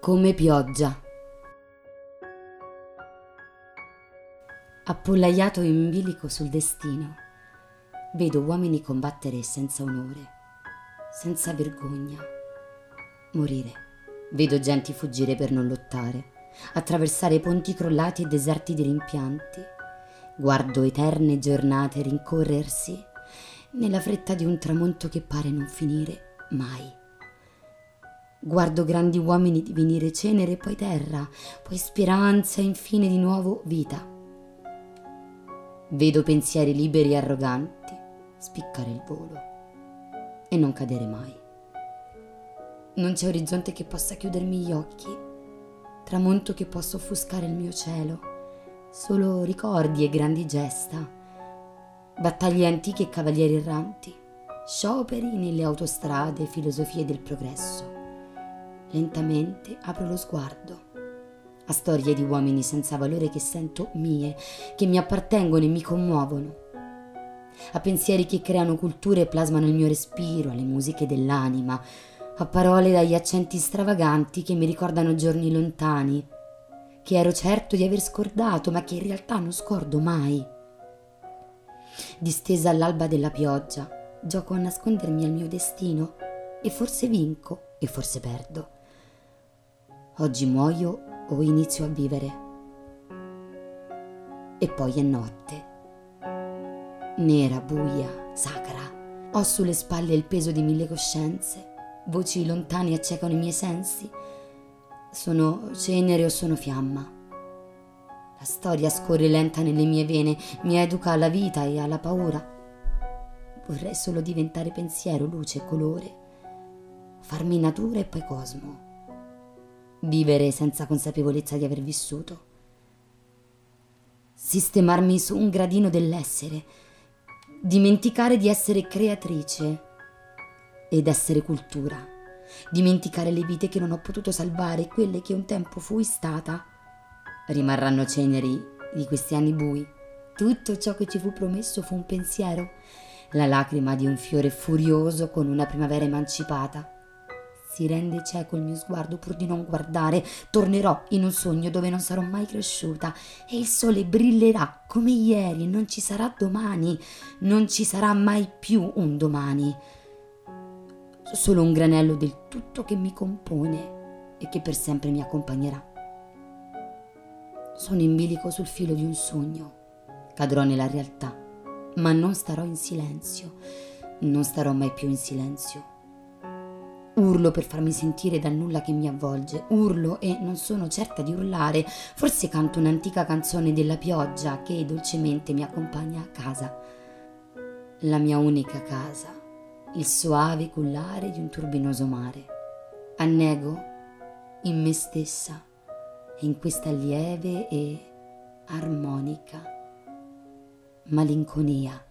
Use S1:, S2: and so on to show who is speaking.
S1: Come pioggia. Appollaiato in bilico sul destino, vedo uomini combattere senza onore, senza vergogna, morire. Vedo genti fuggire per non lottare, attraversare ponti crollati e deserti di rimpianti. Guardo eterne giornate rincorrersi nella fretta di un tramonto che pare non finire mai. Guardo grandi uomini divenire cenere, poi terra, poi speranza e infine di nuovo vita. Vedo pensieri liberi e arroganti spiccare il volo e non cadere mai. Non c'è orizzonte che possa chiudermi gli occhi, tramonto che possa offuscare il mio cielo, solo ricordi e grandi gesta, battaglie antiche e cavalieri erranti, scioperi nelle autostrade, filosofie del progresso. Lentamente apro lo sguardo a storie di uomini senza valore che sento mie, che mi appartengono e mi commuovono, a pensieri che creano culture e plasmano il mio respiro, alle musiche dell'anima, a parole dagli accenti stravaganti che mi ricordano giorni lontani, che ero certo di aver scordato, ma che in realtà non scordo mai. Distesa all'alba della pioggia, gioco a nascondermi al mio destino e forse vinco e forse perdo. Oggi muoio o inizio a vivere. E poi è notte. Nera, buia, sacra. Ho sulle spalle il peso di 1000 coscienze. Voci lontane accecano i miei sensi. Sono cenere o sono fiamma. La storia scorre lenta nelle mie vene, mi educa alla vita e alla paura. Vorrei solo diventare pensiero, luce e colore. Farmi natura e poi cosmo. Vivere senza consapevolezza di aver vissuto. Sistemarmi su un gradino dell'essere. Dimenticare di essere creatrice ed essere cultura. Dimenticare le vite che non ho potuto salvare e quelle che un tempo fui stata. Rimarranno ceneri di questi anni bui. Tutto ciò che ci fu promesso fu un pensiero, la lacrima di un fiore furioso con una primavera emancipata. Si rende cieco il mio sguardo pur di non guardare. Tornerò in un sogno dove non sarò mai cresciuta e il sole brillerà come ieri e non ci sarà domani. Non ci sarà mai più un domani. Solo un granello del tutto che mi compone e che per sempre mi accompagnerà. Sono in bilico sul filo di un sogno. Cadrò nella realtà, ma non starò in silenzio. Non starò mai più in silenzio. Urlo per farmi sentire dal nulla che mi avvolge. Urlo e non sono certa di urlare. Forse canto un'antica canzone della pioggia che dolcemente mi accompagna a casa. La mia unica casa. Il soave cullare di un turbinoso mare. Annego in me stessa e in questa lieve e armonica malinconia.